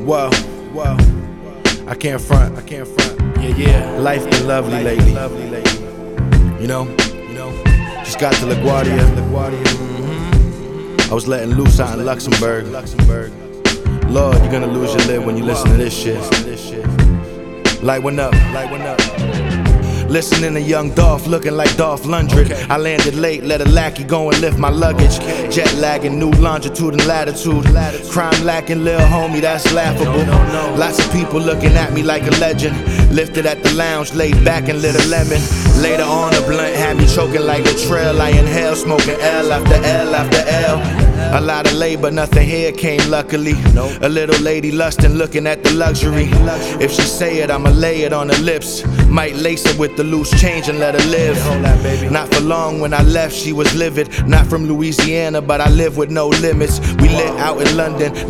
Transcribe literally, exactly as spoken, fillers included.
Whoa, whoa. I can't front, I can't front. Yeah, yeah. Life been lovely lately. Lovely lately. You know, you know. Just got to LaGuardia. LaGuardia. Mm-hmm. I was letting loose out in Luxembourg. Luxembourg. Lord, you're gonna lose your lid when you listen to this shit. Light one up, light one up. Listening to Young Dolph, looking like Dolph Lundgren. Okay. I landed late, let a lackey go and lift my luggage. Okay. Jet lagging, new longitude and latitude. latitude. Crime lacking, lil' homie, that's laughable. No, no, no. Lots of people looking at me like a legend. Lifted at the lounge, laid back and lit a lemon. Later on, a blunt had me choking like a trail. I inhale, smoking L after L after L. A lot of labor, nothing here came luckily. Nope. A little lady lusting, looking at the luxury. If she say it, I'ma lay it on her lips. Might lace her with the loose change and let her live. Not for long, when I left, she was livid. Not from Louisiana, but I live with no limits. We lit out in London.